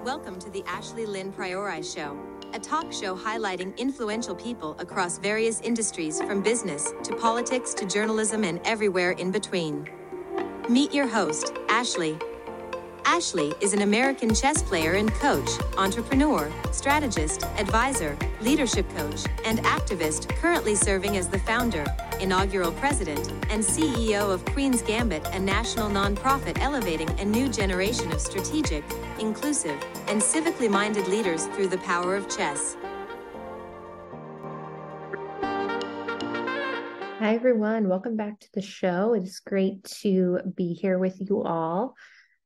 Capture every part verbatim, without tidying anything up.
Welcome to the Ashley Lynn Priori Show, a talk show highlighting influential people across various industries from business to politics to journalism and everywhere in between. Meet your host, Ashley. Ashley is an American chess player and coach, entrepreneur, strategist, advisor, leadership coach, and activist, currently serving as the founder, inaugural president, and C E O of Queen's Gambit, a national nonprofit elevating a new generation of strategic, inclusive, and civically minded leaders through the power of chess. Hi, everyone. Welcome back to the show. It is great to be here with you all.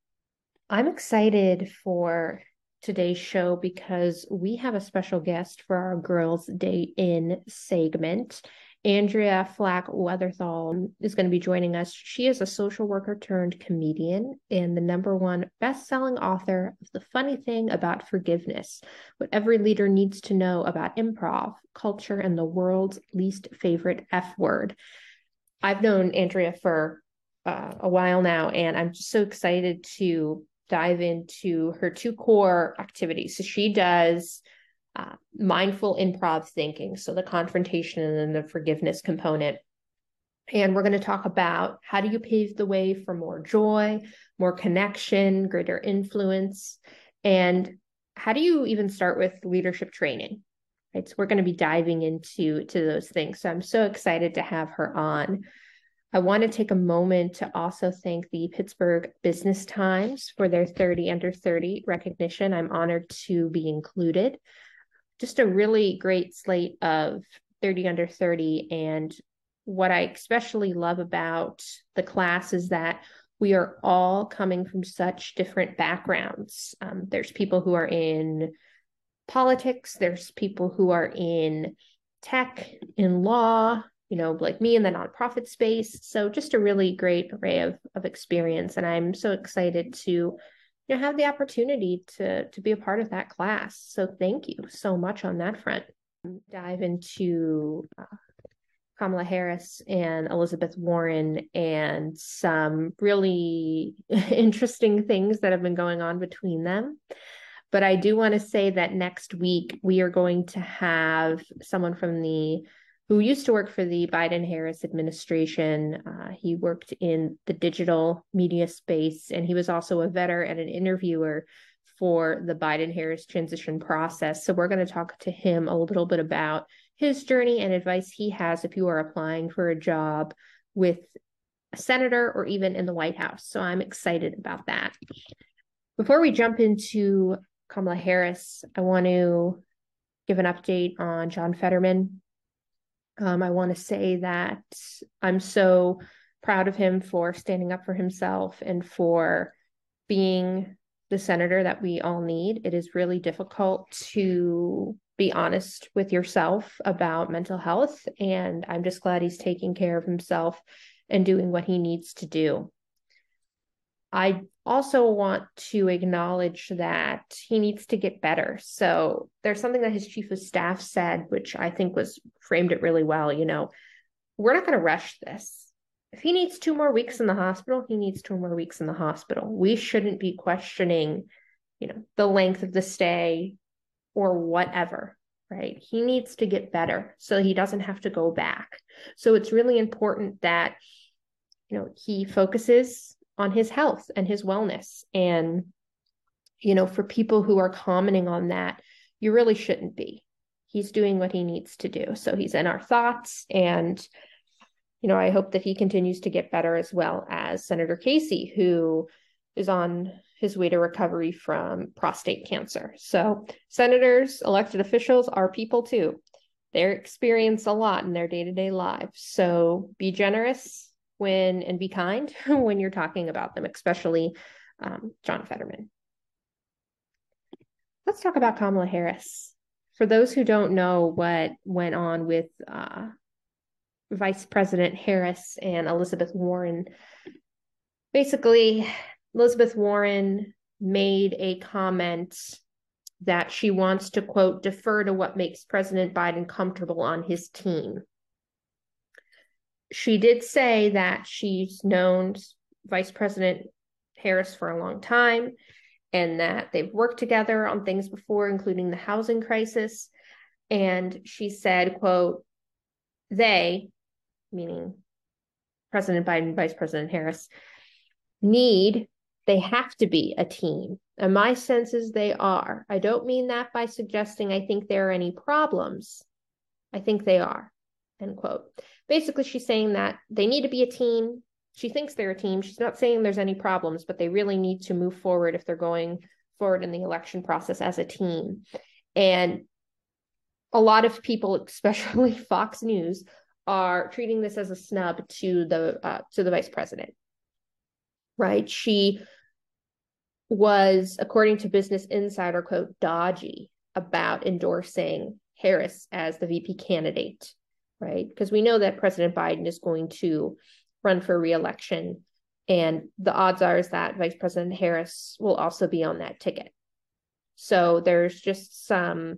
I'm excited for today's show because we have a special guest for our Girls Day In segment. Andrea Flack Weatherthal is going to be joining us. She is a social worker turned comedian and the number one best-selling author of The Funny Thing About Forgiveness, What Every Leader Needs to Know About Improv, Culture, and the World's Least Favorite F Word. I've known Andrea for uh, a while now, and I'm just so excited to dive into her two core activities. So she does uh, mindful improv thinking, so the confrontation and then the forgiveness component. And we're going to talk about how do you pave the way for more joy, more connection, greater influence, and how do you even start with leadership training, right? So we're going to be diving into to those things. So I'm so excited to have her on. I want to take a moment to also thank the Pittsburgh Business Times for their thirty under thirty recognition. I'm honored to be included. Just a really great slate of thirty under thirty. And what I especially love about the class is that we are all coming from such different backgrounds. Um, there's people who are in politics. There's people who are in tech, in law, you know, like me in the nonprofit space. So just a really great array of, of experience. And I'm so excited to, you know, have the opportunity to, to be a part of that class. So thank you so much on that front. Dive into uh, Kamala Harris and Elizabeth Warren and some really interesting things that have been going on between them. But I do want to say that next week we are going to have someone from the who used to work for the Biden-Harris administration. Uh, he worked in the digital media space, and he was also a vetter and an interviewer for the Biden-Harris transition process. So we're going to talk to him a little bit about his journey and advice he has if you are applying for a job with a senator or even in the White House. So I'm excited about that. Before we jump into Kamala Harris, I want to give an update on John Fetterman. Um, I want to say that I'm so proud of him for standing up for himself and for being the senator that we all need. It is really difficult to be honest with yourself about mental health, and I'm just glad he's taking care of himself and doing what he needs to do. I also want to acknowledge that he needs to get better. So there's something that his chief of staff said, which I think was framed it really well. You know, we're not going to rush this. If he needs two more weeks in the hospital, he needs two more weeks in the hospital. We shouldn't be questioning, you know, the length of the stay or whatever, right? He needs to get better so he doesn't have to go back. So it's really important that, you know, he focuses on his health and his wellness. And, you know, for people who are commenting on that, you really shouldn't be. He's doing what he needs to do. So he's in our thoughts. And, you know, I hope that he continues to get better, as well as Senator Casey, who is on his way to recovery from prostate cancer. So senators, elected officials are people too. They experience a lot in their day-to-day lives. So be generous when and be kind when you're talking about them, especially um, John Fetterman. Let's talk about Kamala Harris. For those who don't know what went on with uh, Vice President Harris and Elizabeth Warren, basically, Elizabeth Warren made a comment that she wants to, quote, defer to what makes President Biden comfortable on his team. She did say that she's known Vice President Harris for a long time and that they've worked together on things before, including the housing crisis. And she said, quote, they, meaning President Biden, Vice President Harris, need, they have to be a team. And my sense is they are. I don't mean that by suggesting I think there are any problems. I think they are, end quote. Basically, she's saying that they need to be a team. She thinks they're a team. She's not saying there's any problems, but they really need to move forward if they're going forward in the election process as a team. And a lot of people, especially Fox News, are treating this as a snub to the uh, to the vice president, right? She was, according to Business Insider, quote, dodgy about endorsing Harris as the V P candidate, right? Because we know that President Biden is going to run for re-election, and the odds are is that Vice President Harris will also be on that ticket. So there's just some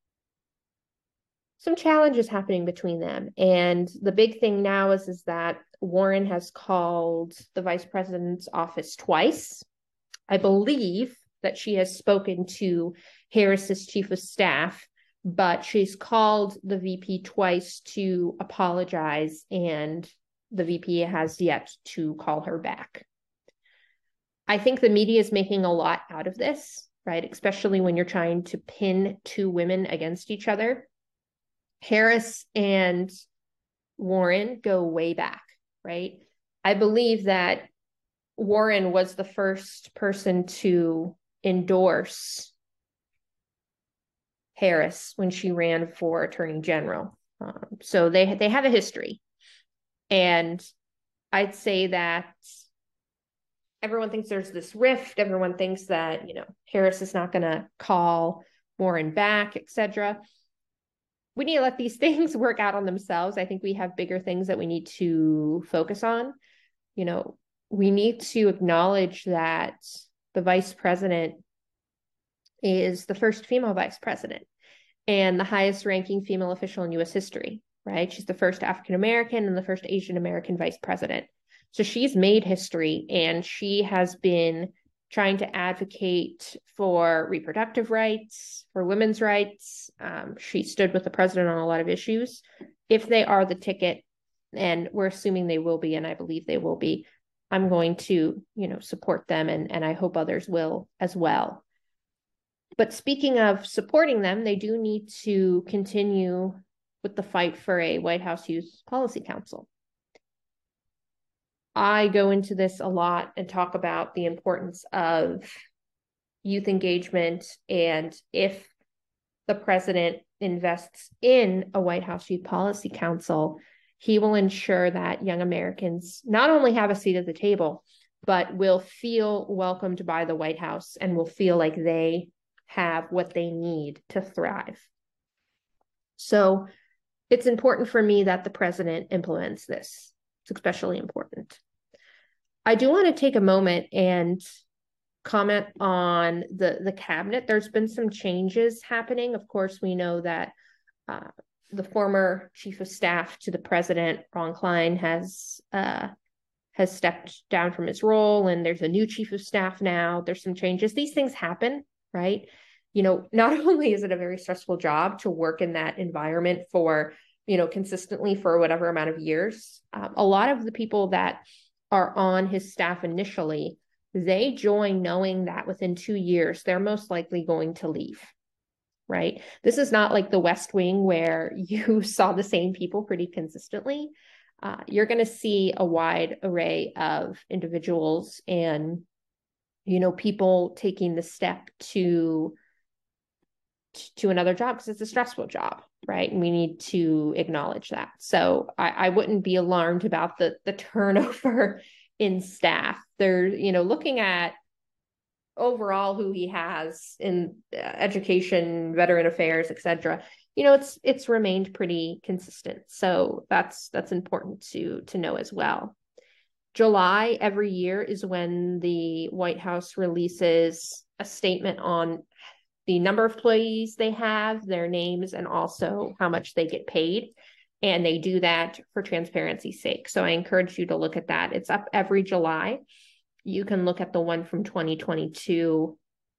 some challenges happening between them. And the big thing now is, is that Warren has called the vice president's office twice. I believe that she has spoken to Harris's chief of staff, but she's called the V P twice to apologize, and the V P has yet to call her back. I think the media is making a lot out of this, right? Especially when you're trying to pin two women against each other. Harris and Warren go way back, right? I believe that Warren was the first person to endorse Harris when she ran for attorney general. Um, so they they have a history. And I'd say that everyone thinks there's this rift. Everyone thinks that, you know, Harris is not going to call Warren back, et cetera. We need to let these things work out on themselves. I think we have bigger things that we need to focus on. You know, we need to acknowledge that the vice president is the first female vice president and the highest ranking female official in U S history, right? She's the first African-American and the first Asian-American vice president. So she's made history, and she has been trying to advocate for reproductive rights, for women's rights. Um, she stood with the president on a lot of issues. If they are the ticket, and we're assuming they will be, and I believe they will be, I'm going to, you know, support them, and, and I hope others will as well. But speaking of supporting them, they do need to continue with the fight for a White House Youth Policy Council. I go into this a lot and talk about the importance of youth engagement, and if the president invests in a White House Youth Policy Council, he will ensure that young Americans not only have a seat at the table, but will feel welcomed by the White House and will feel like they have what they need to thrive. So it's important for me that the president implements this. It's especially important. I do want to take a moment and comment on the, the cabinet. There's been some changes happening. Of course, we know that uh, the former chief of staff to the president, Ron Klein, has uh, has stepped down from his role, and there's a new chief of staff now. There's some changes. These things happen, right? You know, not only is it a very stressful job to work in that environment for, you know, consistently for whatever amount of years, um, a lot of the people that are on his staff initially, they join knowing that within two years, they're most likely going to leave, right? This is not like the West Wing where you saw the same people pretty consistently. Uh, you're going to see a wide array of individuals and, you know, people taking the step to, to another job because it's a stressful job, right? And we need to acknowledge that. So I, I wouldn't be alarmed about the, the turnover in staff. They're, you know, looking at overall who he has in education, veteran affairs, et cetera. You know, it's it's remained pretty consistent. So that's that's important to to know as well. July every year is when the White House releases a statement on the number of employees they have, their names, and also how much they get paid. And they do that for transparency's sake. So I encourage you to look at that. It's up every July. You can look at the one from twenty twenty-two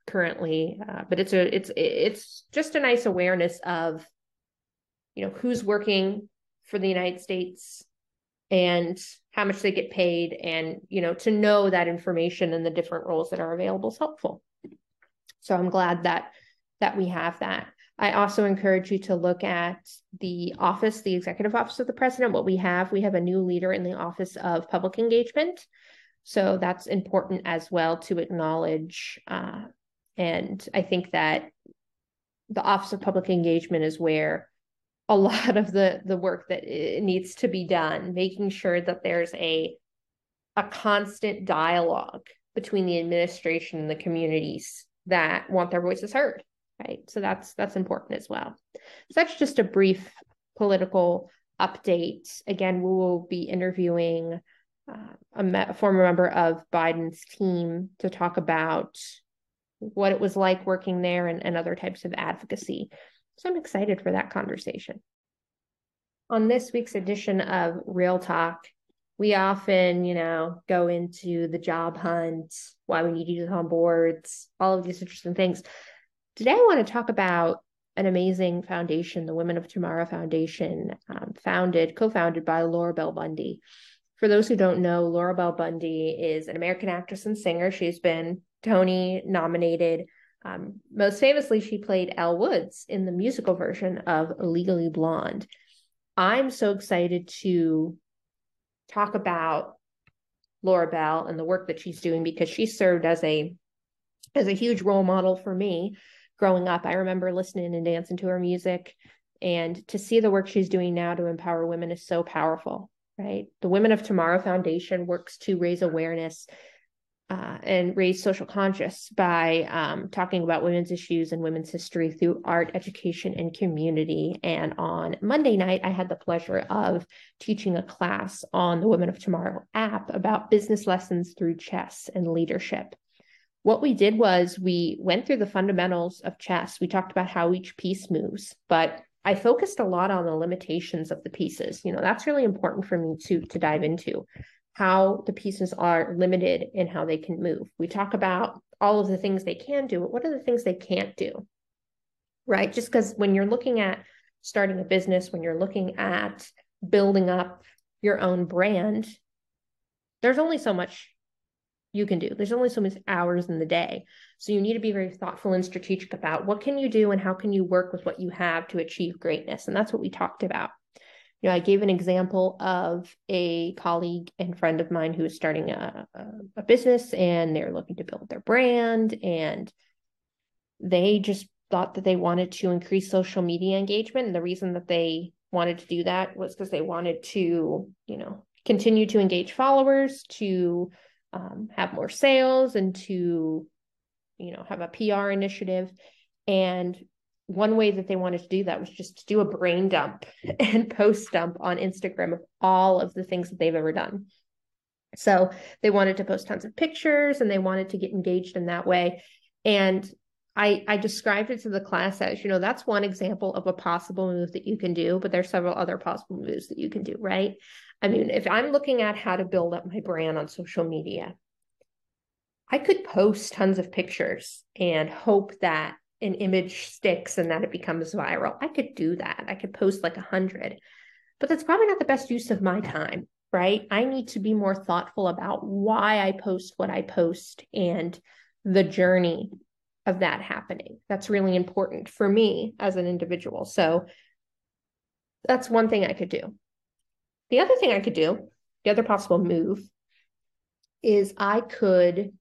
currently, uh, but it's a it's it's just a nice awareness of, you know, who's working for the United States and how much they get paid, and, you know, to know that information and the different roles that are available is helpful. So I'm glad that that we have that. I also encourage you to look at the office, the executive office of the president. What we have, we have a new leader in the Office of Public Engagement. So that's important as well to acknowledge. Uh, and I think that the Office of Public Engagement is where a lot of the, the work that needs to be done, making sure that there's a, a constant dialogue between the administration and the communities that want their voices heard, right? So that's that's important as well. So that's just a brief political update. Again, we will be interviewing uh, a, me- a former member of Biden's team to talk about what it was like working there, and, and other types of advocacy. So I'm excited for that conversation. On this week's edition of Real Talk, we often, you know, go into the job hunt, why we need youth on boards, all of these interesting things. Today, I want to talk about an amazing foundation, the Women of Tomorrow Foundation, um, founded, co-founded by Laura Bell Bundy. For those who don't know, Laura Bell Bundy is an American actress and singer. She's been Tony nominated. Um, most famously, she played Elle Woods in the musical version of Legally Blonde. I'm so excited to talk about Laura Bell and the work that she's doing, because she served as a as a huge role model for me growing up. I remember listening and dancing to her music, and to see the work she's doing now to empower women is so powerful, right? The Women of Tomorrow Foundation works to raise awareness Uh, and raise social conscious by um, talking about women's issues and women's history through art, education, and community. And on Monday night, I had the pleasure of teaching a class on the Women of Tomorrow app about business lessons through chess and leadership. What we did was we went through the fundamentals of chess. We talked about how each piece moves, but I focused a lot on the limitations of the pieces. You know, that's really important for me to, to dive into. How the pieces are limited in how they can move. We talk about all of the things they can do, but what are the things they can't do, right? Just because when you're looking at starting a business, when you're looking at building up your own brand, there's only so much you can do. There's only so many hours in the day. So you need to be very thoughtful and strategic about what can you do and how can you work with what you have to achieve greatness. And that's what we talked about. You know, I gave an example of a colleague and friend of mine who is starting a, a, a business, and they're looking to build their brand, and they just thought that they wanted to increase social media engagement. And the reason that they wanted to do that was because they wanted to, you know, continue to engage followers, to um, have more sales, and to, you know, have a P R initiative. And one way that they wanted to do that was just to do a brain dump and post dump on Instagram of all of the things that they've ever done. So they wanted to post tons of pictures, and they wanted to get engaged in that way. And I, I described it to the class as, you know, that's one example of a possible move that you can do, but there's several other possible moves that you can do, right? I mean, if I'm looking at how to build up my brand on social media, I could post tons of pictures and hope that an image sticks and that it becomes viral. I could do that. I could post like a hundred, but that's probably not the best use of my time, right? I need to be more thoughtful about why I post what I post and the journey of that happening. That's really important for me as an individual. So that's one thing I could do. The other thing I could do, the other possible move, is I could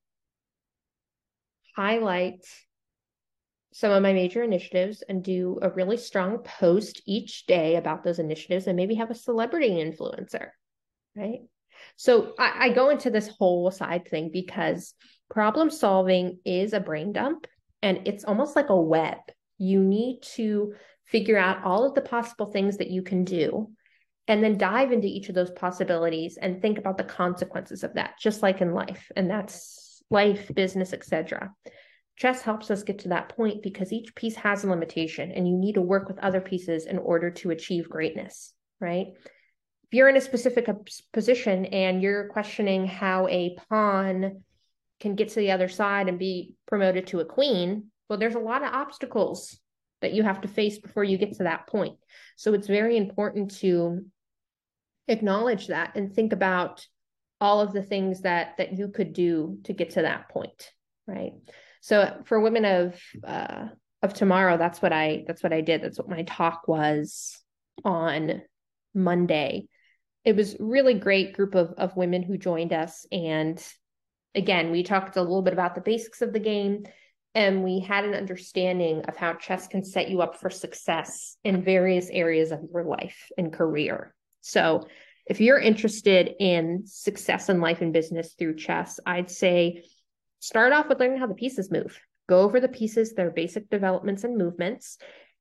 highlight some of my major initiatives and do a really strong post each day about those initiatives, and maybe have a celebrity influencer, right? So I, I go into this whole side thing because problem solving is a brain dump, and it's almost like a web. You need to figure out all of the possible things that you can do, and then dive into each of those possibilities and think about the consequences of that, just like in life. And that's life, business, et cetera. Chess helps us get to that point because each piece has a limitation, and you need to work with other pieces in order to achieve greatness, right? If you're in a specific position and you're questioning how a pawn can get to the other side and be promoted to a queen, well, there's a lot of obstacles that you have to face before you get to that point. So it's very important to acknowledge that and think about all of the things that that you could do to get to that point, right? So for women of uh, of tomorrow, that's what I that's what I did. That's what my talk was on Monday. It was really great group of of women who joined us, and again, we talked a little bit about the basics of the game, and we had an understanding of how chess can set you up for success in various areas of your life and career. So if you're interested in success in life and business through chess, I'd say start off with learning how the pieces move. Go over the pieces, their basic developments and movements,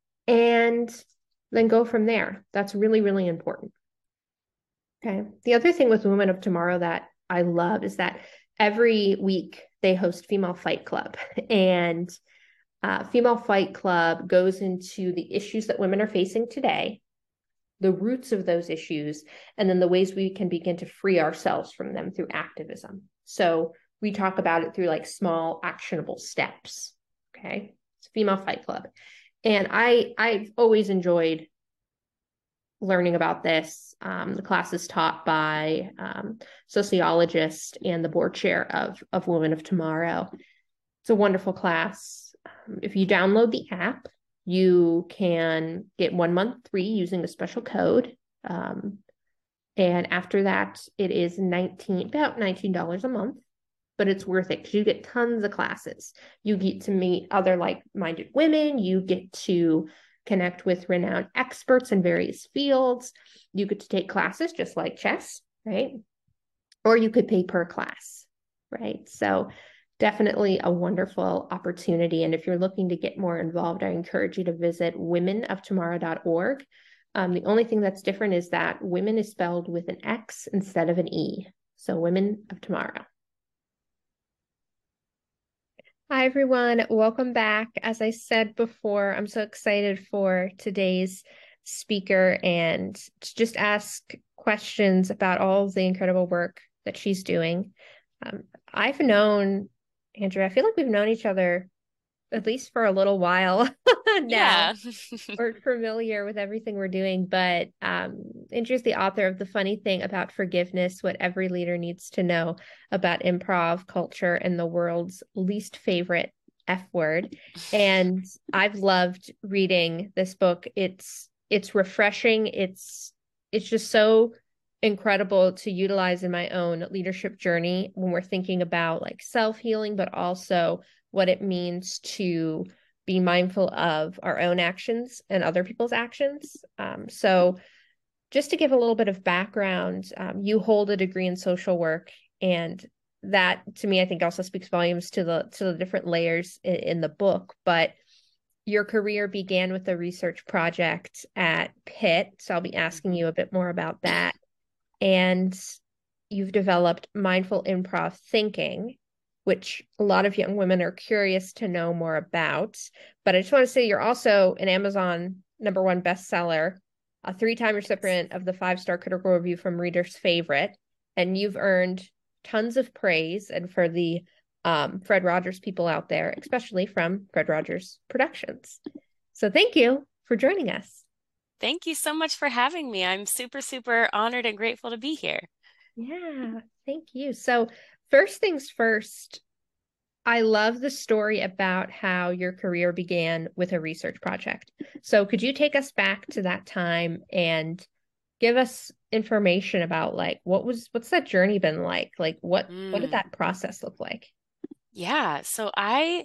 and then go from there. That's really, really important. Okay. The other thing with Women of Tomorrow that I love is that every week they host Female Fight Club, and uh, Female Fight Club goes into the issues that women are facing today, the roots of those issues, and then the ways we can begin to free ourselves from them through activism. So we talk about it through like small actionable steps. Okay. It's Female Fight Club. And I, I've always enjoyed learning about this. Um, the class is taught by um, sociologist and the board chair of, of Women of Tomorrow. It's a wonderful class. Um, if you download the app, you can get one month free using a special code. Um, and after that, it is nineteen, about nineteen dollars a month, but it's worth it because you get tons of classes. You get to meet other like-minded women. You get to connect with renowned experts in various fields. You get to take classes just like chess, right? Or you could pay per class, right? So definitely a wonderful opportunity. And if you're looking to get more involved, I encourage you to visit women of tomorrow dot org. Um, the only thing that's different is that women is spelled with an X instead of an E. So Women of Tomorrow. Hi, everyone. Welcome back. As I said before, I'm so excited for today's speaker and to just ask questions about all of the incredible work that she's doing. Um, I've known Andrea, I feel like we've known each other at least for a little while now. Yeah. We're familiar with everything we're doing, but um, Andrea's the author of The Funny Thing About Forgiveness, What Every Leader Needs to Know About Improv Culture and the World's Least Favorite F Word. And I've loved reading this book. It's it's refreshing. It's it's just so incredible to utilize in my own leadership journey when we're thinking about like self-healing, but also what it means to be mindful of our own actions and other people's actions. Um, so just to give a little bit of background, um, you hold a degree in social work, and that to me, I think also speaks volumes to the to the different layers in, in the book. But your career began with a research project at Pitt. So I'll be asking you a bit more about that. And you've developed mindful improv thinking, which a lot of young women are curious to know more about. But I just want to say you're also an Amazon number one bestseller, a three-time recipient of the five-star critical review from Reader's Favorite, and you've earned tons of praise, and for the um, Fred Rogers people out there, especially from Fred Rogers Productions. So thank you for joining us. Thank you so much for having me. I'm super, super honored and grateful to be here. Yeah, thank you. So first things first, I love the story about how your career began with a research project. So could you take us back to that time and give us information about like what was what's that journey been like? Like what mm. what did that process look like? Yeah, so I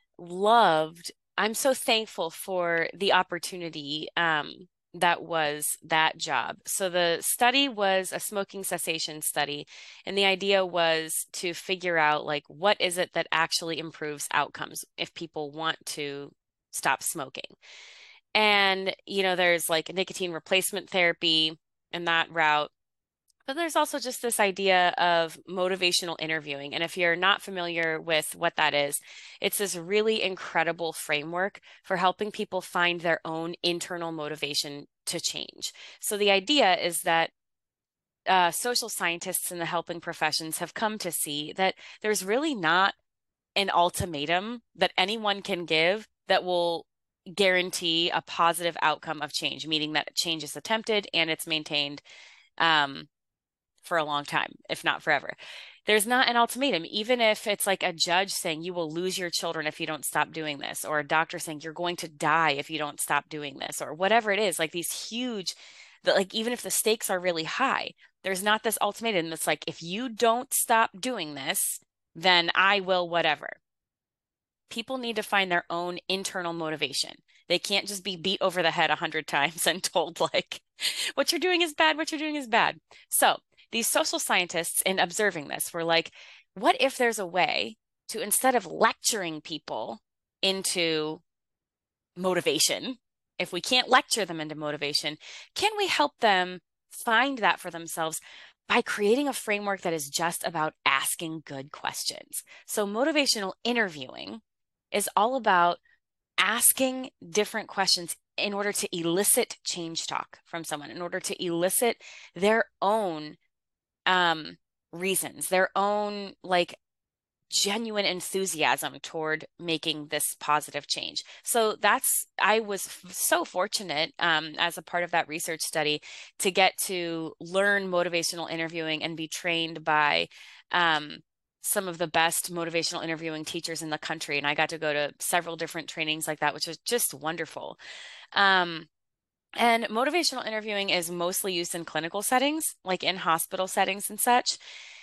loved, I'm so thankful for the opportunity um, that was that job. So the study was a smoking cessation study, and the idea was to figure out like what is it that actually improves outcomes if people want to stop smoking. And you know, there's like nicotine replacement therapy and that route. But there's also just this idea of motivational interviewing. And if you're not familiar with what that is, it's this really incredible framework for helping people find their own internal motivation to change. So the idea is that uh, social scientists in the helping professions have come to see that there's really not an ultimatum that anyone can give that will guarantee a positive outcome of change, meaning that change is attempted and it's maintained um, for a long time, if not forever. There's not an ultimatum, even if it's like a judge saying you will lose your children if you don't stop doing this, or a doctor saying you're going to die if you don't stop doing this, or whatever it is, like these huge, that like even if the stakes are really high, there's not this ultimatum that's like, if you don't stop doing this, then I will whatever. People need to find their own internal motivation. They can't just be beat over the head a hundred times and told like, what you're doing is bad, what you're doing is bad. So these social scientists, in observing this, were like, what if there's a way to, instead of lecturing people into motivation, if we can't lecture them into motivation, can we help them find that for themselves by creating a framework that is just about asking good questions? So motivational interviewing is all about asking different questions in order to elicit change talk from someone, in order to elicit their own um, reasons, their own like genuine enthusiasm toward making this positive change. So that's, I was f- so fortunate um, as a part of that research study to get to learn motivational interviewing and be trained by um, some of the best motivational interviewing teachers in the country. And I got to go to several different trainings like that, which was just wonderful. Um, and motivational interviewing is mostly used in clinical settings, like in hospital settings and such.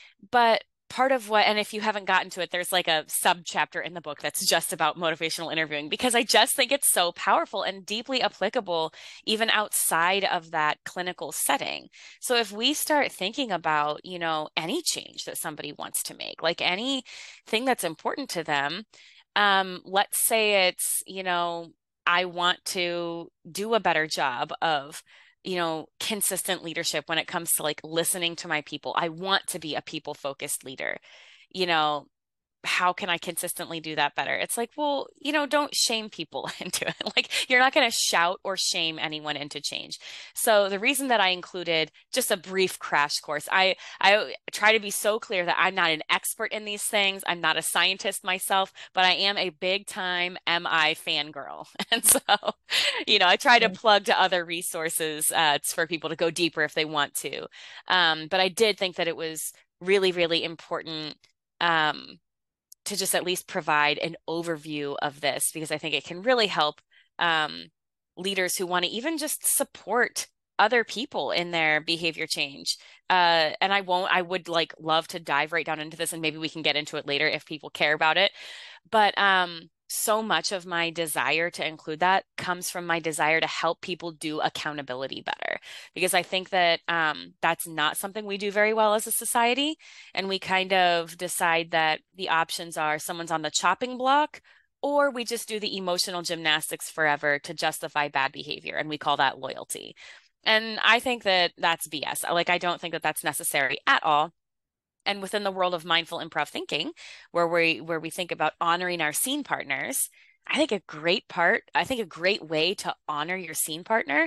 But part of what, and if you haven't gotten to it, there's like a sub chapter in the book that's just about motivational interviewing, because I just think it's so powerful and deeply applicable even outside of that clinical setting. So if we start thinking about, you know, any change that somebody wants to make, like anything that's important to them, um, let's say it's, you know, I want to do a better job of, you know, consistent leadership when it comes to like listening to my people. I want to be a people focused leader. You know, how can I consistently do that better? It's like, well, you know, don't shame people into it. Like, you're not going to shout or shame anyone into change. So the reason that I included just a brief crash course, I I try to be so clear that I'm not an expert in these things. I'm not a scientist myself, but I am a big time M I fangirl. And so, you know, I try to plug to other resources uh, for people to go deeper if they want to. Um, but I did think that it was really, really important um, to just at least provide an overview of this, because I think it can really help um, leaders who want to even just support other people in their behavior change. Uh, and I won't, I would like love to dive right down into this, and maybe we can get into it later if people care about it. But um, so much of my desire to include that comes from my desire to help people do accountability better, because I think that um, that's not something we do very well as a society. And we kind of decide that the options are someone's on the chopping block, or we just do the emotional gymnastics forever to justify bad behavior. And we call that loyalty. And I think that that's B S. Like, I don't think that that's necessary at all. And within the world of mindful improv thinking, where we where we think about honoring our scene partners, I think a great part, I think a great way to honor your scene partner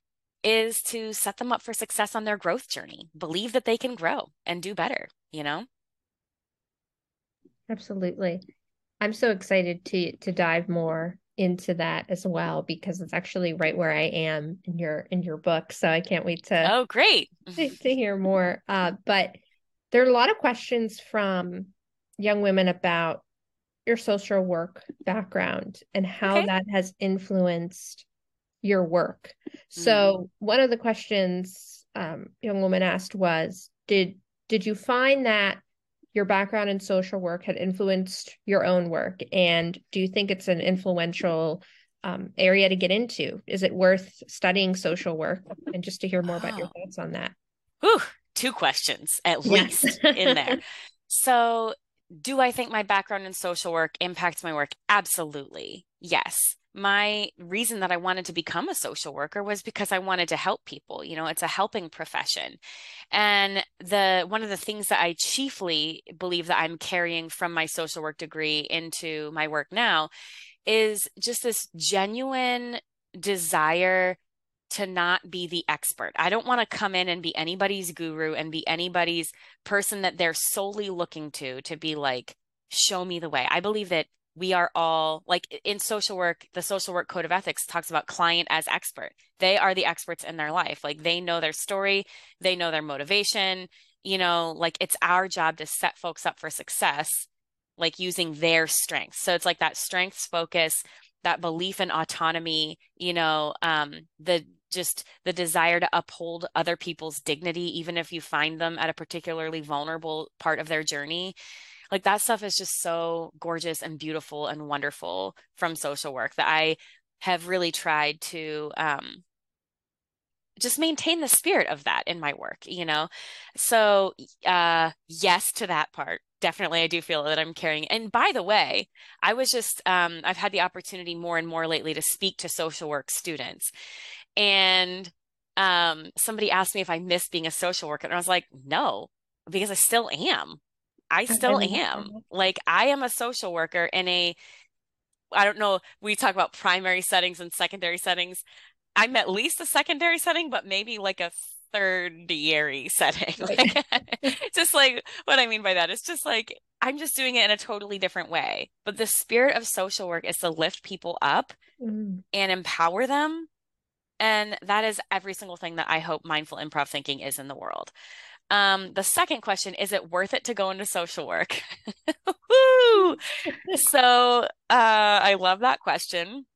is to set them up for success on their growth journey. Believe that they can grow and do better, you know? Absolutely. I'm so excited to to dive more into that as well, because it's actually right where I am in your in your book. So I can't wait to Oh, great. to, to hear more. Uh, but there are a lot of questions from young women about your social work background and how Okay. that has influenced your work. Mm. So one of the questions um, young woman asked was, did did you find that your background in social work had influenced your own work? And do you think it's an influential um, area to get into? Is it worth studying social work? And just to hear more about your Oh. thoughts on that. Whew, two questions at Yes. least in there. So, do I think my background in social work impacts my work? Absolutely. Yes. My reason that I wanted to become a social worker was because I wanted to help people. You know, it's a helping profession. And the one of the things that I chiefly believe that I'm carrying from my social work degree into my work now is just this genuine desire to not be the expert. I don't want to come in and be anybody's guru and be anybody's person that they're solely looking to, to be like, show me the way. I believe that we are all, like in social work, the social work code of ethics talks about client as expert. They are the experts in their life. Like they know their story, they know their motivation, you know, like it's our job to set folks up for success, like using their strengths. So it's like that strengths focus, that belief in autonomy, you know, um, the just the desire to uphold other people's dignity, even if you find them at a particularly vulnerable part of their journey. Like that stuff is just so gorgeous and beautiful and wonderful from social work that I have really tried to um, just maintain the spirit of that in my work, you know? So, uh, yes to that part. Definitely, I do feel that I'm carrying. And by the way, I was just, um, I've had the opportunity more and more lately to speak to social work students. And um, somebody asked me if I miss being a social worker. And I was like, no, because I still am. I still am. Like, I am a social worker in a, I don't know, we talk about primary settings and secondary settings. I'm at least a secondary setting, but maybe like a tertiary setting. Right. Like, just like what I mean by that is just like, I'm just doing it in a totally different way. But the spirit of social work is to lift people up Mm. and empower them. And that is every single thing that I hope mindful improv thinking is in the world. Um, the second question, is it worth it to go into social work? Woo! So uh, I love that question.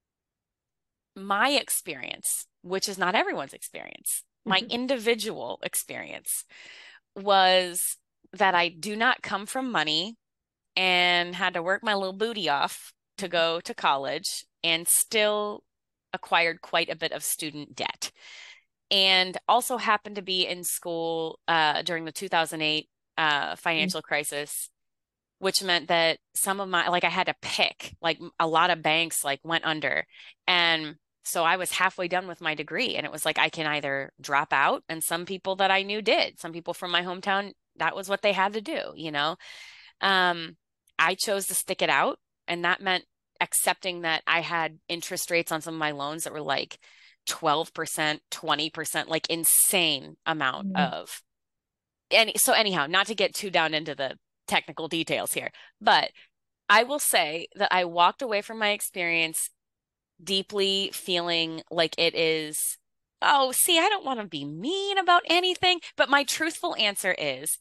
My experience, which is not everyone's experience, my Mhm. individual experience was that I do not come from money and had to work my little booty off to go to college and still acquired quite a bit of student debt. And also happened to be in school uh, during the two thousand eight uh, financial crisis, which meant that some of my, like I had to pick, like a lot of banks like went under. And so I was halfway done with my degree and it was like, I can either drop out, and some people that I knew did. Some people from my hometown, that was what they had to do, you know? Um, I chose to stick it out, and that meant accepting that I had interest rates on some of my loans that were like twelve percent, twenty percent, like insane amount Mm. of any, so anyhow, not to get too down into the technical details here, but I will say that I walked away from my experience deeply feeling like it is, oh, see, I don't want to be mean about anything, but my truthful answer is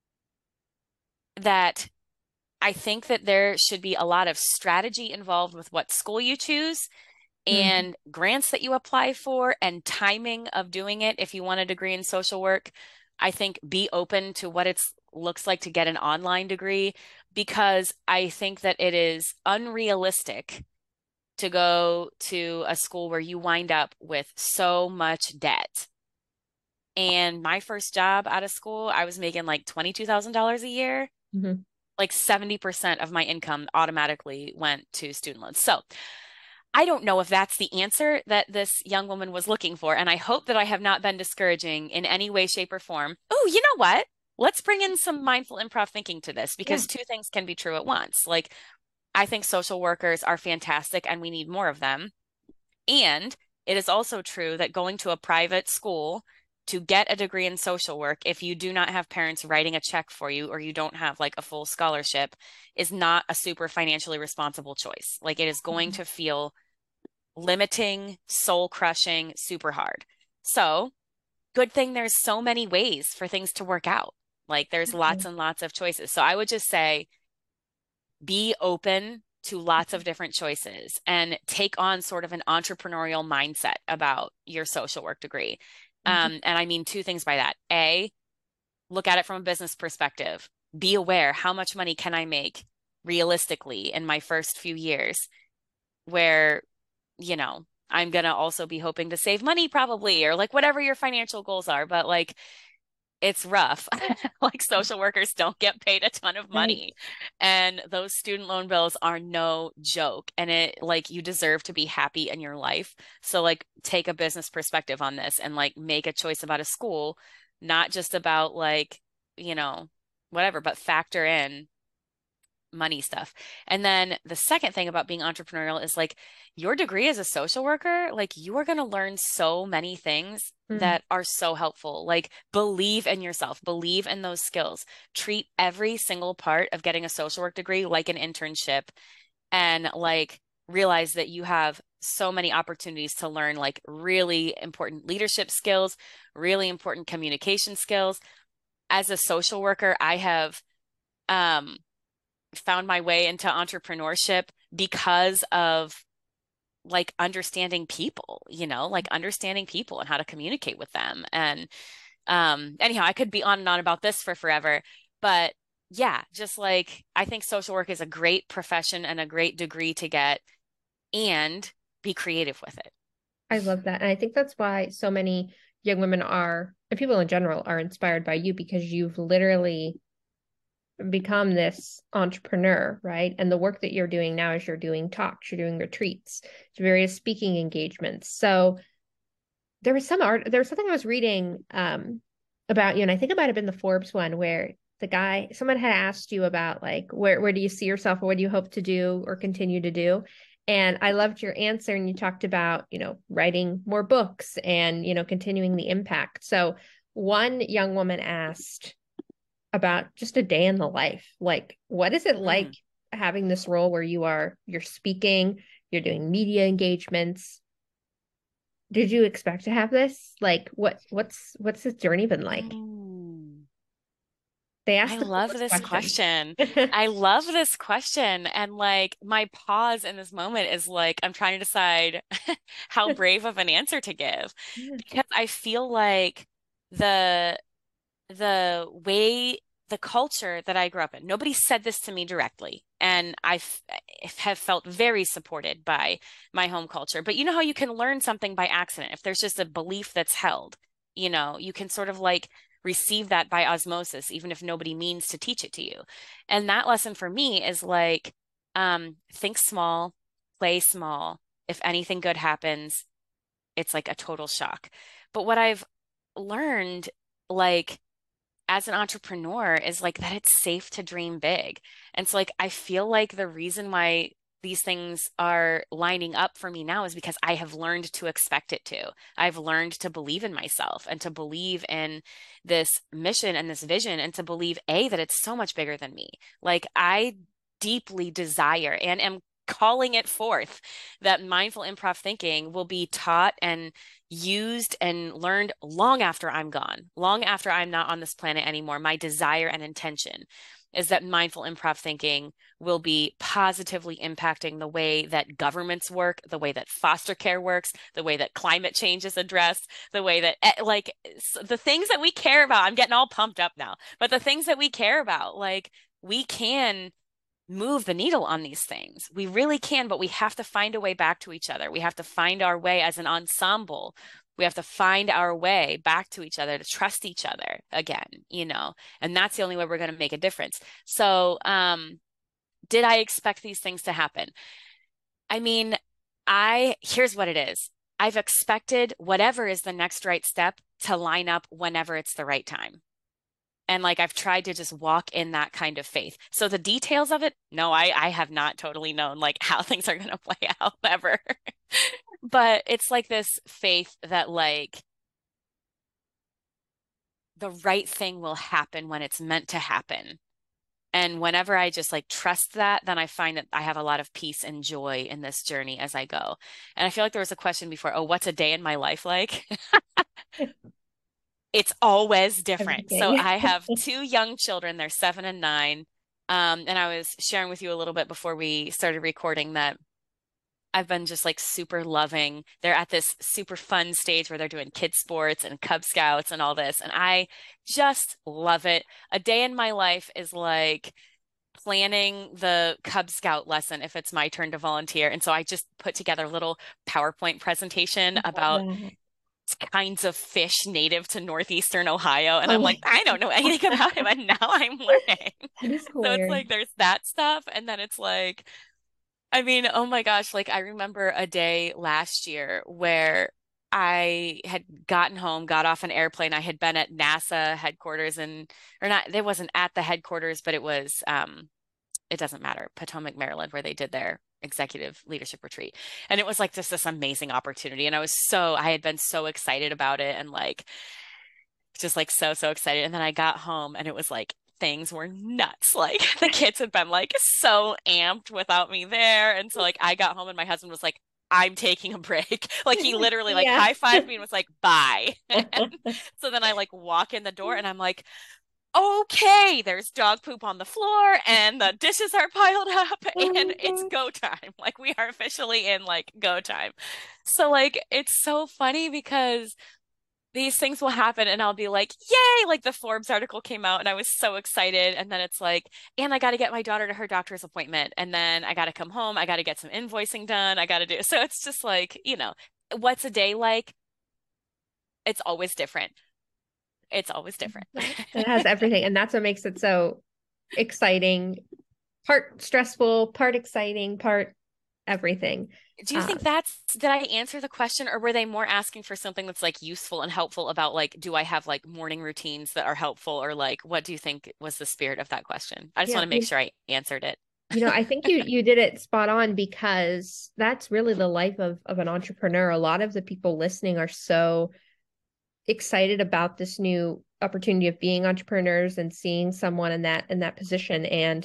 that I think that there should be a lot of strategy involved with what school you choose Mm. and grants that you apply for and timing of doing it. If you want a degree in social work, I think be open to what it looks like to get an online degree, because I think that it is unrealistic to go to a school where you wind up with so much debt. And my first job out of school, I was making like twenty-two thousand dollars a year. Mhm. Like seventy percent of my income automatically went to student loans. So I don't know if that's the answer that this young woman was looking for. And I hope that I have not been discouraging in any way, shape, or form. Oh, you know what? Let's bring in some mindful improv thinking to this, because Yeah. two things can be true at once. Like, I think social workers are fantastic and we need more of them. And it is also true that going to a private school to get a degree in social work, if you do not have parents writing a check for you or you don't have like a full scholarship, is not a super financially responsible choice. Like, it is going Mhm. to feel limiting, soul crushing, super hard. So, good thing there's so many ways for things to work out. Like, there's lots Mhm. and lots of choices. So, I would just say be open to lots of different choices and take on sort of an entrepreneurial mindset about your social work degree. Mhm. Um, and I mean two things by that. A, look at it from a business perspective. Be aware, how much money can I make realistically in my first few years, where, you know, I'm going to also be hoping to save money probably, or like whatever your financial goals are. But like, it's rough. Like, social workers don't get paid a ton of Right. money. And those student loan bills are no joke. And it, like, you deserve to be happy in your life. So like, take a business perspective on this and like make a choice about a school, not just about like, you know, whatever, but factor in money stuff. And then the second thing about being entrepreneurial is like your degree as a social worker, like you are going to learn so many things Mm. that are so helpful. Like believe in yourself, believe in those skills. Treat every single part of getting a social work degree like an internship, and like realize that you have so many opportunities to learn like really important leadership skills, really important communication skills. As a social worker, I have um found my way into entrepreneurship because of like understanding people, you know, like understanding people and how to communicate with them. And um, anyhow, I could be on and on about this for forever, but yeah, just like I think social work is a great profession and a great degree to get and be creative with it. I love that. And I think that's why so many young women are, and people in general, are inspired by you, because you've literally become this entrepreneur, right? And the work that you're doing now is you're doing talks, you're doing retreats, various speaking engagements. So there was some art, there was something I was reading um, about you, and I think it might have been the Forbes one, where the guy, someone had asked you about like, where, where do you see yourself, or what do you hope to do or continue to do? And I loved your answer. And you talked about, you know, writing more books and, you know, continuing the impact. So one young woman asked about just a day in the life. Like, what is it like Mm. having this role where you are, you're speaking, you're doing media engagements? Did you expect to have this? Like, what, what's, what's this journey been like? Mm. They I asked the love coolest this question. question. I love this question. And like my pause in this moment is like, I'm trying to decide how brave of an answer to give, Yeah. because I feel like the the way the culture that I grew up in, nobody said this to me directly. And I have felt very supported by my home culture. But you know how you can learn something by accident? If there's just a belief that's held, you know, you can sort of like receive that by osmosis, even if nobody means to teach it to you. And that lesson for me is like, um, think small, play small. If anything good happens, it's like a total shock. But what I've learned, like, as an entrepreneur is like that it's safe to dream big. And so like I feel like the reason why these things are lining up for me now is because I have learned to expect it to. I've learned to believe in myself and to believe in this mission and this vision, and to believe A, that it's so much bigger than me. Like I deeply desire and am calling it forth that mindful improv thinking will be taught and used and learned long after I'm gone, long after I'm not on this planet anymore. My desire and intention is that mindful improv thinking will be positively impacting the way that governments work, the way that foster care works, the way that climate change is addressed, the way that, like, the things that we care about. I'm getting all pumped up now, but the things that we care about, like, we can move the needle on these things. We really can, but we have to find a way back to each other. We have to find our way as an ensemble. We have to find our way back to each other, to trust each other again, you know, and that's the only way we're going to make a difference. So, um, did I expect these things to happen? I mean, I, here's what it is. I've expected whatever is the next right step to line up whenever it's the right time. And like I've tried to just walk in that kind of faith. So the details of it, no, I I have not totally known like how things are going to play out ever. But it's like this faith that like the right thing will happen when it's meant to happen. And whenever I just like trust that, then I find that I have a lot of peace and joy in this journey as I go. And I feel like there was a question before, oh, what's a day in my life like? It's always different. So Everything. I have two young children, they're seven and nine. Um, and I was sharing with you a little bit before we started recording that I've been just like super loving. They're at this super fun stage where they're doing kid sports and Cub Scouts and all this. And I just love it. A day in my life is like planning the Cub Scout lesson if it's my turn to volunteer. And so I just put together a little PowerPoint presentation I love about that. kinds of fish native to northeastern Ohio. And Oh I'm like, my I don't know anything about it, but now I'm learning. God, that is So it's hilarious. like there's that stuff. And then it's like, I mean, oh my gosh, like I remember a day last year where I had gotten home, got off an airplane. I had been at NASA headquarters and, or not, it wasn't at the headquarters, but it was um it doesn't matter, Potomac, Maryland, where they did their executive leadership retreat. And it was like just this amazing opportunity. And I was so, I had been so excited about it and like, just like so, so excited. And then I got home and it was like, things were nuts. Like the kids had been like so amped without me there. And so like I got home and my husband was like, I'm taking a break. Like he literally like Yeah. high-fived me and was like, bye. And so then I like walk in the door and I'm like, okay, there's dog poop on the floor and the dishes are piled up and it's go time. Like we are officially in like go time. So like it's so funny because these things will happen and I'll be like, yay, like the Forbes article came out and I was so excited. And then it's like, and I got to get my daughter to her doctor's appointment. And then I got to come home. I got to get some invoicing done. I got to do. So it's just like, you know, what's a day like? It's always different. It's always different. It has everything. And that's what makes it so exciting, part stressful, part exciting, part everything. Do you think Um, that's, did I answer the question or were they more asking for something that's like useful and helpful about like, do I have like morning routines that are helpful or like, what do you think was the spirit of that question? I just yeah, want to make you, sure I answered it. you know, I think you you did it spot on because that's really the life of of an entrepreneur. A lot of the people listening are so excited about this new opportunity of being entrepreneurs and seeing someone in that in that position. And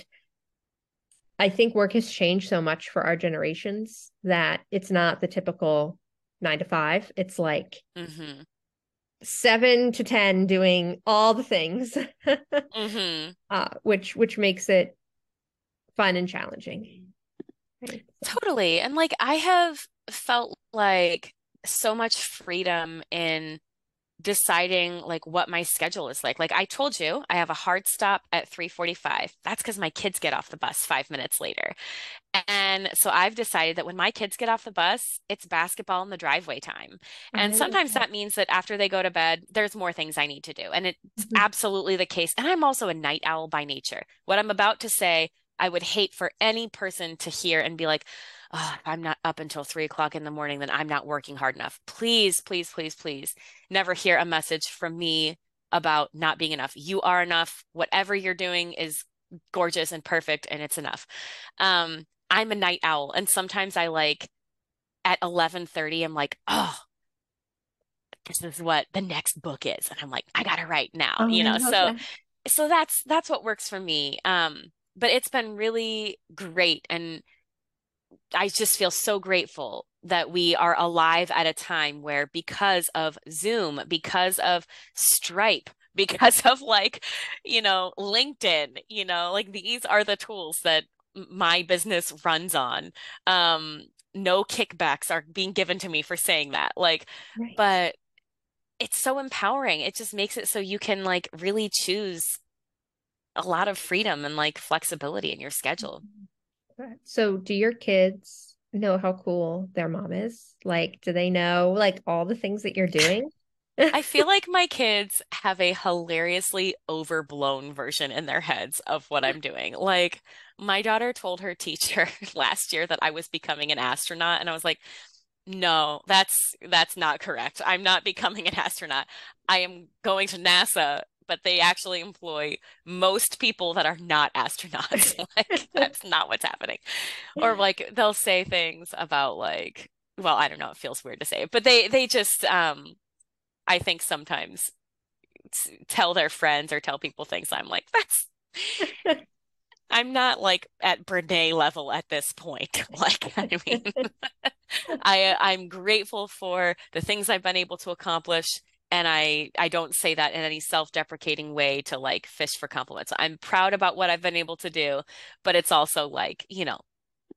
I think work has changed so much for our generations that it's not the typical nine to five. It's like Mm-hmm. seven to ten doing all the things, Mm-hmm. uh, which which makes it fun and challenging. Right? So, Totally. And like I have felt like so much freedom in deciding like what my schedule is like. Like I told you, I have a hard stop at three forty-five. That's because my kids get off the bus five minutes later. And so I've decided that when my kids get off the bus, it's basketball in the driveway time. And I love sometimes that. that means that after they go to bed, there's more things I need to do. And it's Mhm. absolutely the case. And I'm also a night owl by nature. What I'm about to say, I would hate for any person to hear and be like, oh, if I'm not up until three o'clock in the morning, then I'm not working hard enough. Please, please, please, please never hear a message from me about not being enough. You are enough. Whatever you're doing is gorgeous and perfect, and it's enough. Um, I'm a night owl, and sometimes I like at eleven thirty, I'm like, oh, this is what the next book is. And I'm like, I gotta write now, Oh, you I know. love So that. so that's that's what works for me. Um, but it's been really great. And I just feel so grateful that we are alive at a time where because of Zoom, because of Stripe, because of like, you know, LinkedIn, you know, like these are the tools that my business runs on. Um, no kickbacks are being given to me for saying that. Like, Right. but it's so empowering. It just makes it so you can like really choose a lot of freedom and like flexibility in your schedule. So, do your kids know how cool their mom is? Like, do they know like all the things that you're doing? I feel like my kids have a hilariously overblown version in their heads of what I'm doing. Like, my daughter told her teacher last year that I was becoming an astronaut, and I was like, no, that's that's not correct. I'm not becoming an astronaut. I am going to NASA, but they actually employ most people that are not astronauts. Like, that's not what's happening. Or like they'll say things about like, well, I don't know, it feels weird to say, but they they just um I think sometimes tell their friends or tell people things. I'm like, that's, I'm not like at Brene level at this point. Like, I mean, I I'm grateful for the things I've been able to accomplish. And I I don't say that in any self-deprecating way to like fish for compliments. I'm proud about what I've been able to do, but it's also like, you know,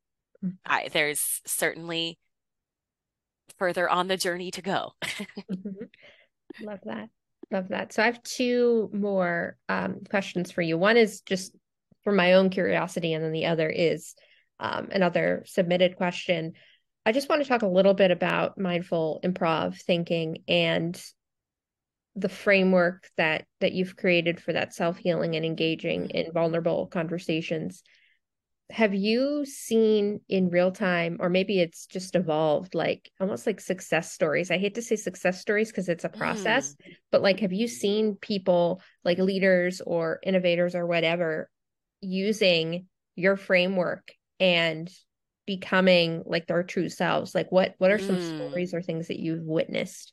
I there's certainly further on the journey to go. Mhm. Love that. Love that. So I have two more um, questions for you. One is just for my own curiosity, and then the other is um, another submitted question. I just want to talk a little bit about mindful improv thinking and the framework that that you've created for that self-healing and engaging in vulnerable conversations. Have you seen in real time, or maybe it's just evolved, like almost like success stories? I hate to say success stories because it's a process, Mm. but like, have you seen people like leaders or innovators or whatever using your framework and becoming like their true selves? Like what what are some Mm. stories or things that you've witnessed?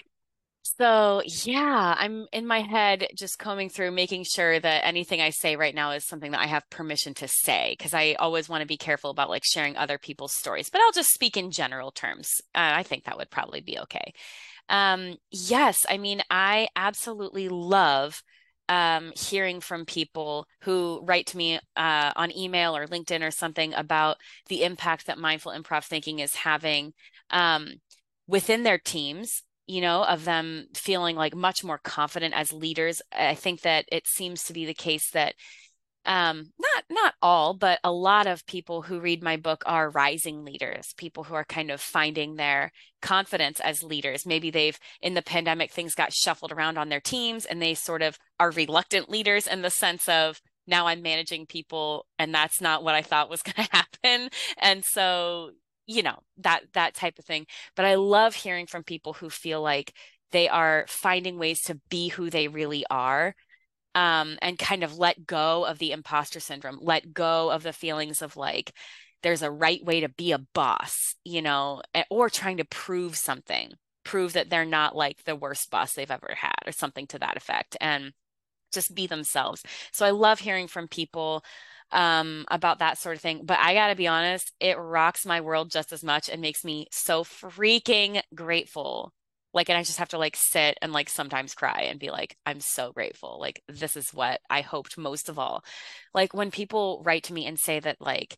So, yeah, I'm in my head just combing through, making sure that anything I say right now is something that I have permission to say, because I always want to be careful about like sharing other people's stories. But I'll just speak in general terms. Uh, I think that would probably be okay. Um, yes, I mean, I absolutely love um, hearing from people who write to me uh, on email or LinkedIn or something about the impact that mindful improv thinking is having um, within their teams, you know, of them feeling like much more confident as leaders. I think that it seems to be the case that um not not all, but a lot of people who read my book are rising leaders, people who are kind of finding their confidence as leaders. Maybe they've in the pandemic things got shuffled around on their teams and they sort of are reluctant leaders in the sense of now I'm managing people and that's not what I thought was going to happen. And so, you know, that that type of thing. But I love hearing from people who feel like they are finding ways to be who they really are, um, and kind of let go of the imposter syndrome, let go of the feelings of like there's a right way to be a boss, you know, or trying to prove something, prove that they're not like the worst boss they've ever had or something to that effect, and just be themselves. So I love hearing from people um, about that sort of thing. But I got to be honest, it rocks my world just as much and makes me so freaking grateful. Like, and I just have to like sit and like sometimes cry and be like, I'm so grateful. Like, this is what I hoped most of all. Like, when people write to me and say that, like,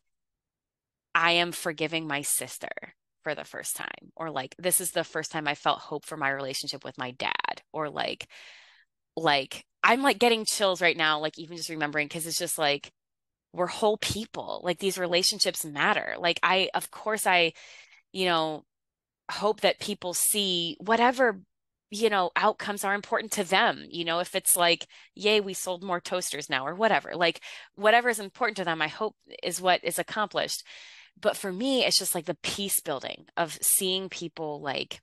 I am forgiving my sister for the first time, or like, this is the first time I felt hope for my relationship with my dad, or like, like, I'm like getting chills right now, like, even just remembering, because it's just like, we're whole people. Like, these relationships matter. Like, I, of course, I, you know, hope that people see whatever, you know, outcomes are important to them. You know, if it's like, yay, we sold more toasters now or whatever, like whatever is important to them, I hope is what is accomplished. But for me, it's just like the peace building of seeing people like,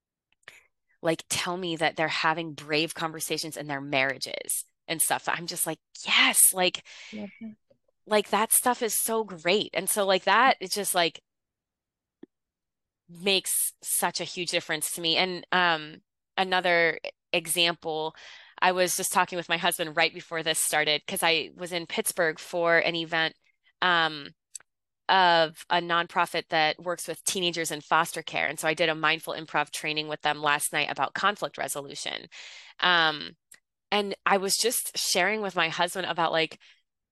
like tell me that they're having brave conversations in their marriages and stuff. I'm just like, yes, like, Love that. like that stuff is so great. And so like that, it's just like makes such a huge difference to me. And um, another example, I was just talking with my husband right before this started because I was in Pittsburgh for an event um, of a nonprofit that works with teenagers in foster care. And so I did a mindful improv training with them last night about conflict resolution. Um, and I was just sharing with my husband about like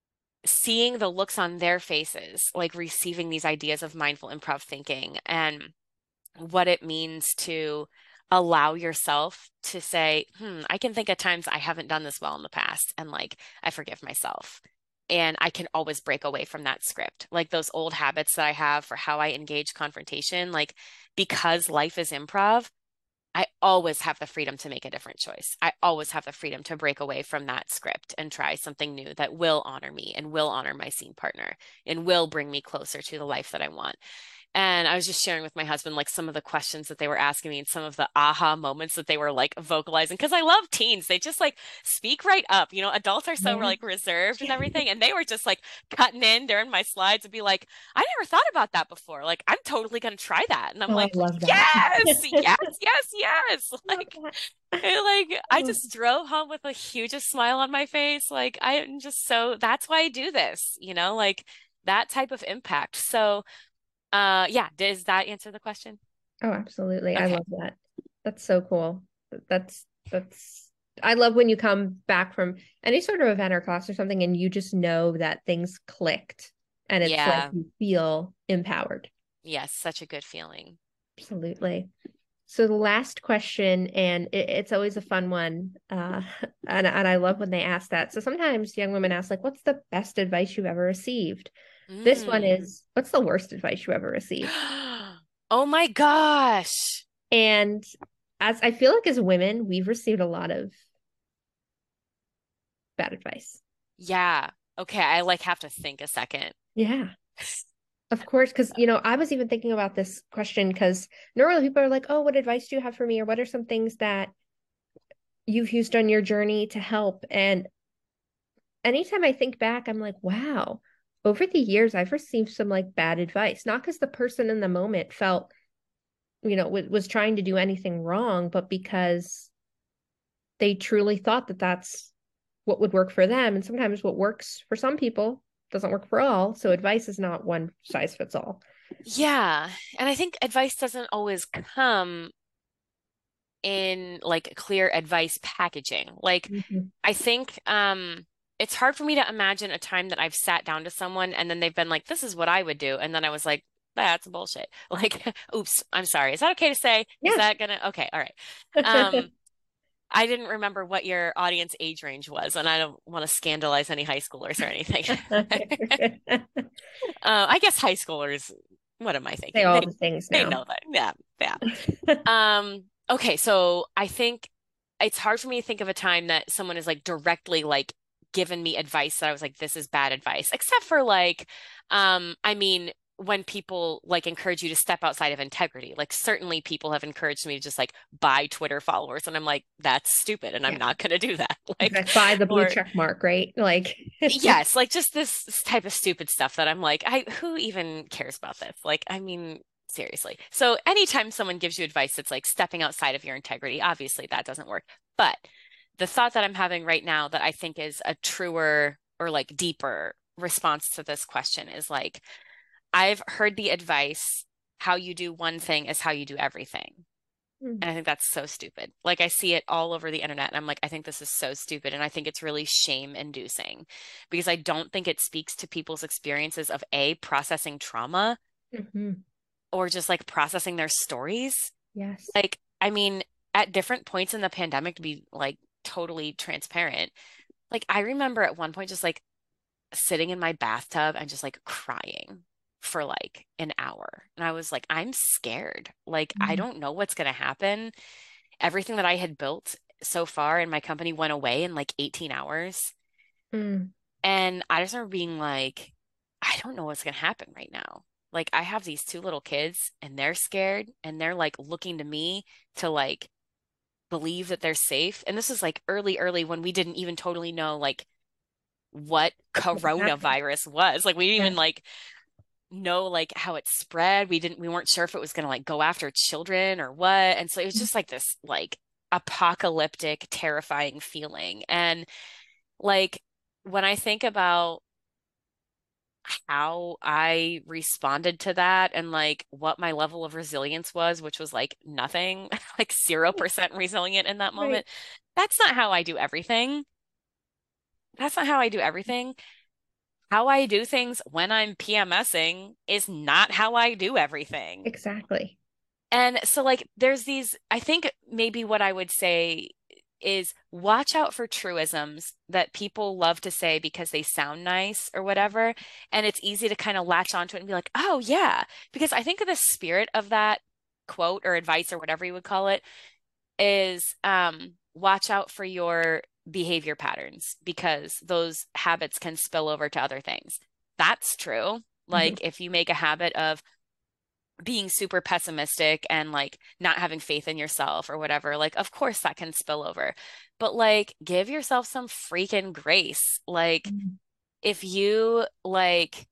seeing the looks on their faces, like receiving these ideas of mindful improv thinking and what it means to allow yourself to say, hmm, I can think of times I haven't done this well in the past, and like I forgive myself. And I can always break away from that script. Like those old habits that I have for how I engage confrontation, like because life is improv, I always have the freedom to make a different choice. I always have the freedom to break away from that script and try something new that will honor me and will honor my scene partner and will bring me closer to the life that I want. And I was just sharing with my husband like some of the questions that they were asking me and some of the aha moments that they were like vocalizing. Because I love teens. They just like speak right up. You know, adults are so Yeah. like reserved and everything. And they were just like cutting in during my slides and be like, I never thought about that before. Like, I'm totally going to try that. And I'm Oh, I like, love that. yes, yes, yes, yes. Love Like, that. it, like I Oh, just drove home with a hugest smile on my face. Like, I'm just so that's why I do this, you know, like that type of impact. So, uh, yeah, does that answer the question? oh, absolutely. I Okay. love that. That's so cool. That's that's I love when you come back from any sort of event or class or something and you just know that things clicked and it's like Yeah. you feel empowered. Yes, such a good feeling. Absolutely. So the last question, and it, it's always a fun one, uh, and and I love when they ask that. So sometimes young women ask, like, "What's the best advice you've ever received?" This one Mm. is, "What's the worst advice you ever received?" Oh my gosh. And as I feel like as women, we've received a lot of bad advice. Yeah. Okay, I like have to think a second. Yeah, of course, because you know, I was even thinking about this question because normally people are like, "Oh, what advice do you have for me?" or "What are some things that you've used on your journey to help?" And anytime I think back, I'm like, wow, over the years, I've received some like bad advice, not because the person in the moment felt, you know, w- was trying to do anything wrong, but because they truly thought that that's what would work for them. And sometimes what works for some people doesn't work for all. So advice is not one size fits all. Yeah. And I think advice doesn't always come in like clear advice packaging. Like, Mhm. I think um it's hard for me to imagine a time that I've sat down to someone and then they've been like, this is what I would do. And then I was like, that's bullshit. Like, oops, I'm sorry. Is that okay to say? Is Yeah. that gonna, okay, all right. Um, I didn't remember what your audience age range was, and I don't want to scandalize any high schoolers or anything. Uh, I guess high schoolers, what am I Say thinking? all They the things they now. know that. Yeah, yeah. Um, okay, so I think it's hard for me to think of a time that someone has like directly like given me advice that I was like, this is bad advice, except for like, um, I mean, when people like encourage you to step outside of integrity, like certainly people have encouraged me to just like buy Twitter followers, and I'm like, that's stupid, and I'm Yeah. not going to do that. Like, Exactly. Buy the blue or check mark, right? Like, yes, like just this type of stupid stuff that I'm like, I who even cares about this? Like, I mean, seriously. So anytime someone gives you advice that's like stepping outside of your integrity, obviously that doesn't work. But the thought that I'm having right now that I think is a truer or like deeper response to this question is like, I've heard the advice, how you do one thing is how you do everything. mm, And I think that's so stupid. Like I see it all over the internet and I'm like, I think this is so stupid. And I think it's really shame inducing because I don't think it speaks to people's experiences of A, processing trauma mhm. or just like processing their stories. Yes. Like, I mean, at different points in the pandemic, to be like totally transparent, like I remember at one point just like sitting in my bathtub and just like crying for like an hour. And I was like, I'm scared. Like, I Mm, don't know what's going to happen. Everything that I had built so far in my company went away in like eighteen hours. mm, And I just remember being like, I don't know what's going to happen right now. Like, I have these two little kids and they're scared and they're like looking to me to like believe that they're safe. And this is like early, early when we didn't even totally know like what what was happening? coronavirus was. Like, we didn't even Yes. like know like how it spread. We didn't, we weren't sure if it was going to like go after children or what. And so it was just like this like apocalyptic, terrifying feeling. And like when I think about how I responded to that and like what my level of resilience was, which was like nothing, like zero percent resilient in that Right. moment. That's not how I do everything. That's not how I do everything. How I do things when I'm PMSing is not how I do everything. Exactly. And so, like, there's these, I think maybe what I would say is watch out for truisms that people love to say because they sound nice or whatever. And it's easy to kind of latch onto it and be like, oh, yeah. Because I think the spirit of that quote or advice or whatever you would call it is um, watch out for your behavior patterns because those habits can spill over to other things. That's true. Mhm. Like, if you make a habit of being super pessimistic and like not having faith in yourself or whatever, like, of course that can spill over. But like, give yourself some freaking grace. Like, Mm, if you like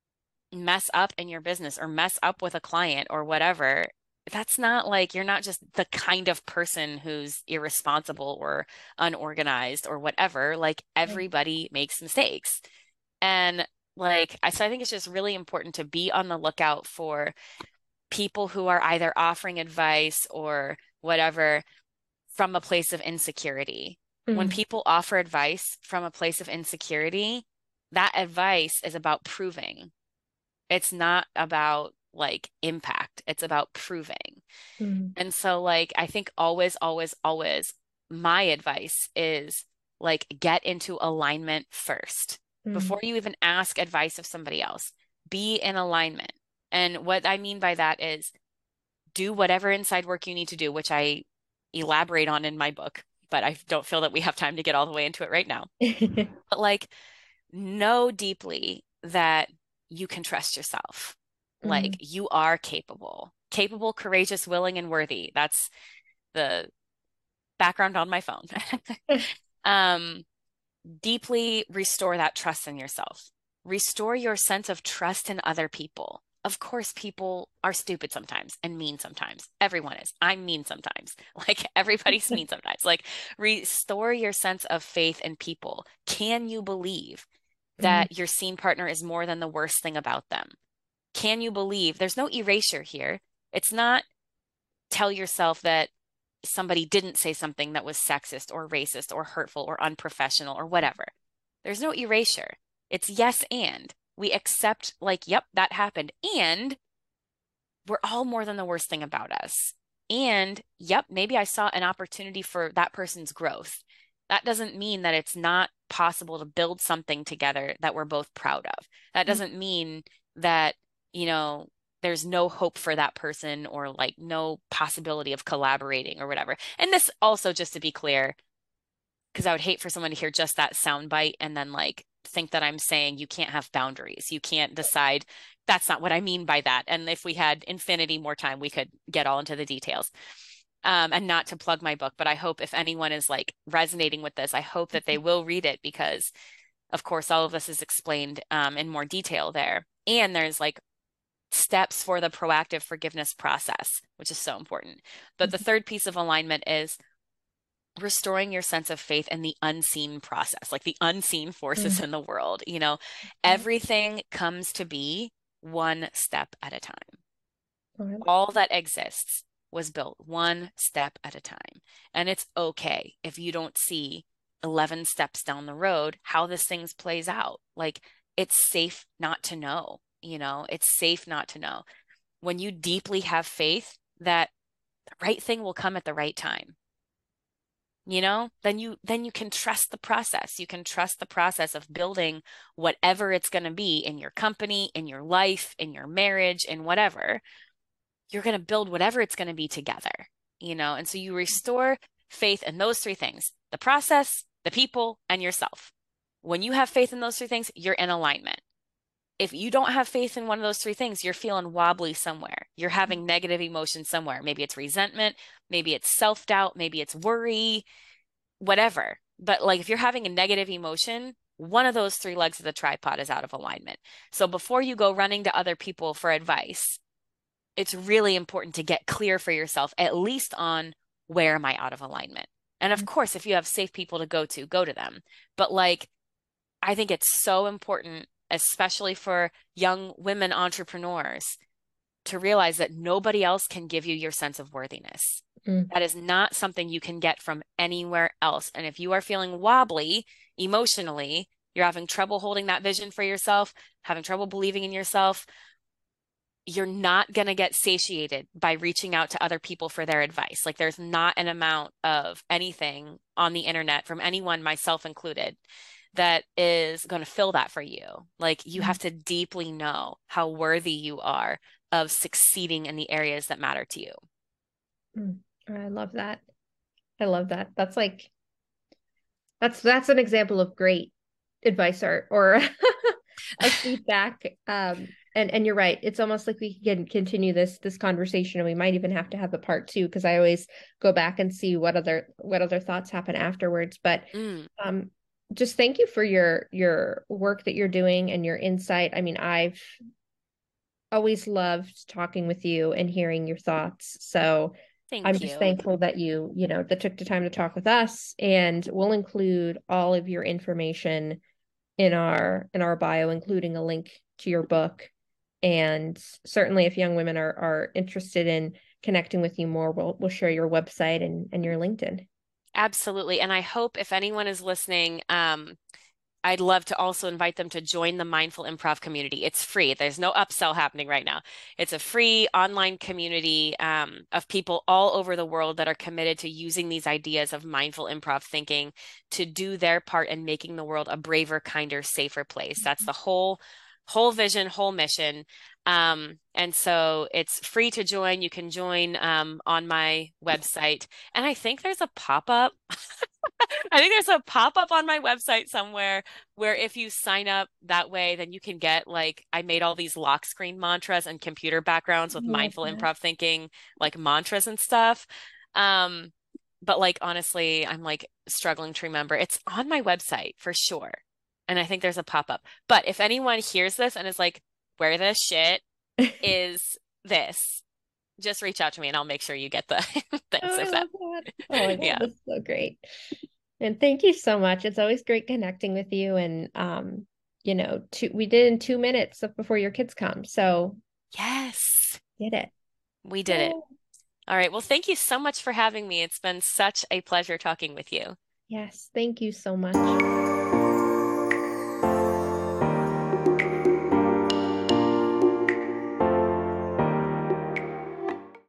mess up in your business or mess up with a client or whatever, that's not like you're not just the kind of person who's irresponsible or unorganized or whatever. Like, right. everybody makes mistakes. And like, I, so I think it's just really important to be on the lookout for people who are either offering advice or whatever from a place of insecurity. When Mm, people offer advice from a place of insecurity, that advice is about proving. It's not about like impact, it's about proving. mm, And so, like, I think always, always, always, my advice is like get into alignment first mm, before you even ask advice of somebody else. Be in alignment. And what I mean by that is do whatever inside work you need to do, which I elaborate on in my book, but I don't feel that we have time to get all the way into it right now. But like, know deeply that you can trust yourself. Like, mm, you are capable, capable, courageous, willing, and worthy. That's the background on my phone. Um, deeply restore that trust in yourself. restore your sense of trust in other people. Of course, people are stupid sometimes and mean sometimes. Everyone is. I'm mean sometimes. Like everybody's mean sometimes. Like restore your sense of faith in people. Can you believe that your scene partner is more than the worst thing about them? Can you believe there's no erasure here? It's not tell yourself that somebody didn't say something that was sexist or racist or hurtful or unprofessional or whatever. There's no erasure. It's yes and. We accept, like, yep, that happened. And we're all more than the worst thing about us. And yep, maybe I saw an opportunity for that person's growth. That doesn't mean that it's not possible to build something together that we're both proud of. That doesn't mean that, you know, there's no hope for that person or like no possibility of collaborating or whatever. And this also, just to be clear, because I would hate for someone to hear just that soundbite and then like think that I'm saying you can't have boundaries. You can't decide. That's not what I mean by that. And if we had infinity more time, we could get all into the details. Um, and not to plug my book, but I hope if anyone is like resonating with this, I hope that they will read it because, of course, all of this is explained um, in more detail there. And there's like steps for the proactive forgiveness process, which is so important. But the third piece of alignment is restoring your sense of faith in the unseen process, like the unseen forces mm-hmm. in the world. You know, everything comes to be one step at a time. Mm-hmm. All that exists was built one step at a time. And it's okay if you don't see eleven steps down the road how this thing plays out. Like, it's safe not to know, you know, it's safe not to know. When you deeply have faith that the right thing will come at the right time, you know, then you then you can trust the process. You can trust the process of building whatever it's going to be in your company, in your life, in your marriage, in whatever. You're going to build whatever it's going to be together, you know? And so you restore faith in those three things: the process, the people, and yourself. When you have faith in those three things, you're in alignment. If you don't have faith in one of those three things, you're feeling wobbly somewhere. You're having negative emotions somewhere. Maybe it's resentment, maybe it's self-doubt, maybe it's worry, whatever. But like if you're having a negative emotion, one of those three legs of the tripod is out of alignment. So before you go running to other people for advice, it's really important to get clear for yourself, at least on where am I out of alignment? And of course, if you have safe people to go to, go to them. But like, I think it's so important, especially for young women entrepreneurs, to realize that nobody else can give you your sense of worthiness. Mm. That is not something you can get from anywhere else. And if you are feeling wobbly emotionally, you're having trouble holding that vision for yourself, having trouble believing in yourself, you're not going to get satiated by reaching out to other people for their advice. Like, there's not an amount of anything on the internet from anyone, myself included, that is going to fill that for you. Like, you have to deeply know how worthy you are of succeeding in the areas that matter to you. Mm, I love that. I love that. That's like, that's, that's an example of great advice or, or a feedback. Um, and, and you're right. It's almost like we can continue this, this conversation, and we might even have to have a part two, because I always go back and see what other, what other thoughts happen afterwards. But, mm. um, just thank you for your, your work that you're doing and your insight. I mean, I've always loved talking with you and hearing your thoughts. So Thank I'm you. just thankful that you, you know, that took the time to talk with us, and we'll include all of your information in our, in our bio, including a link to your book. And certainly if young women are, are interested in connecting with you more, we'll, we'll share your website and, and your LinkedIn. Absolutely. And I hope if anyone is listening, um, I'd love to also invite them to join the Mindful Improv community. It's free. There's no upsell happening right now. It's a free online community um, of people all over the world that are committed to using these ideas of mindful improv thinking to do their part in making the world a braver, kinder, safer place. That's the whole whole vision, whole mission. Um, and so it's free to join. You can join um, on my website. And I think there's a pop-up. I think there's a pop-up on my website somewhere where if you sign up that way, then you can get, like, I made all these lock screen mantras and computer backgrounds with mindful improv thinking, like mantras and stuff. Um, but like, honestly, I'm like struggling to remember. It's on my website for sure. And I think there's a pop-up. But if anyone hears this and is like, where the shit is this? Just reach out to me and I'll make sure you get the things Oh, I if that. love that. Oh my God, Yeah. that's so great. And thank you so much. It's always great connecting with you. And um, you know, two we did in two minutes before your kids come. So Yes, did it. we did it. All right. Well, thank you so much for having me. It's been such a pleasure talking with you. Yes, thank you so much.